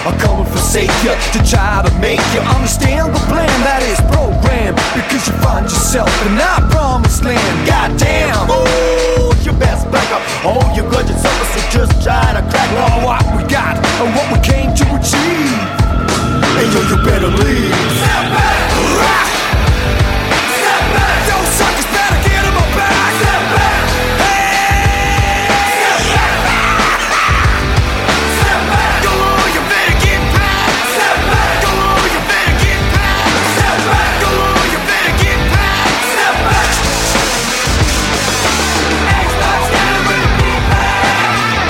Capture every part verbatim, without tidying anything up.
I'll come and forsake you to try to make you understand the plan that is programmed, because you find yourself in that promised land. Goddamn, Ooh, you best back up all your grudges, suckers, so just try to crack all what we got and what we came to achieve. And yo, you better leave. Step back, rock. Step back, yo, suckers better get in my back. Step back, hey. Step back, step back. Go on, you better get back. Step back, go on, you better get back. Step back, go on, you better get back. Step back. Xbox gotta repeat back.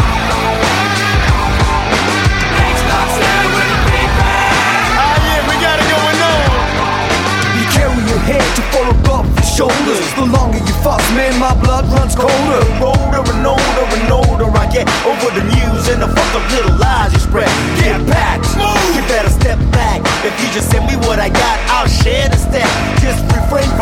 Xbox gotta repeat back. Ah, yeah, we got it going on. You carry your head too far above your shoulders. The longer you fuss, man, my blood runs colder. Older and older and older I get over the news and the fucked up little lies you spread. Get back, you better step back. If you just send me what I got, I'll share the step. Just refrain